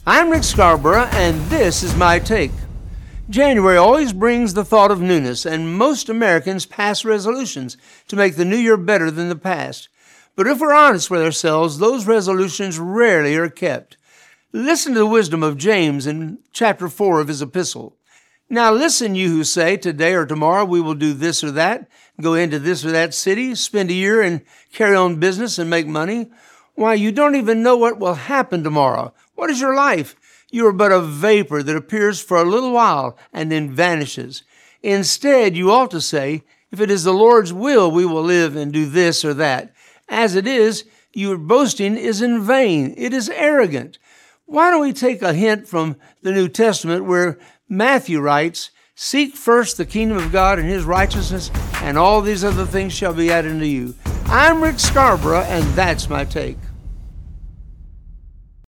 I'm Rick Scarborough, and this is my take. January always brings the thought of newness, and most Americans pass resolutions to make the new year better than the past. But if we're honest with ourselves, those resolutions rarely are kept. Listen to the wisdom of James in chapter 4 of his epistle. Now listen, you who say, today or tomorrow we will do this or that, go into this or that city, spend a year and carry on business and make money. Why, you don't even know what will happen tomorrow. What is your life? You are but a vapor that appears for a little while and then vanishes. Instead, you ought to say, if it is the Lord's will, we will live and do this or that. As it is, your boasting is in vain. It is arrogant. Why don't we take a hint from the New Testament where Matthew writes, seek first the kingdom of God and his righteousness, and all these other things shall be added unto you. I'm Rick Scarborough, and that's my take.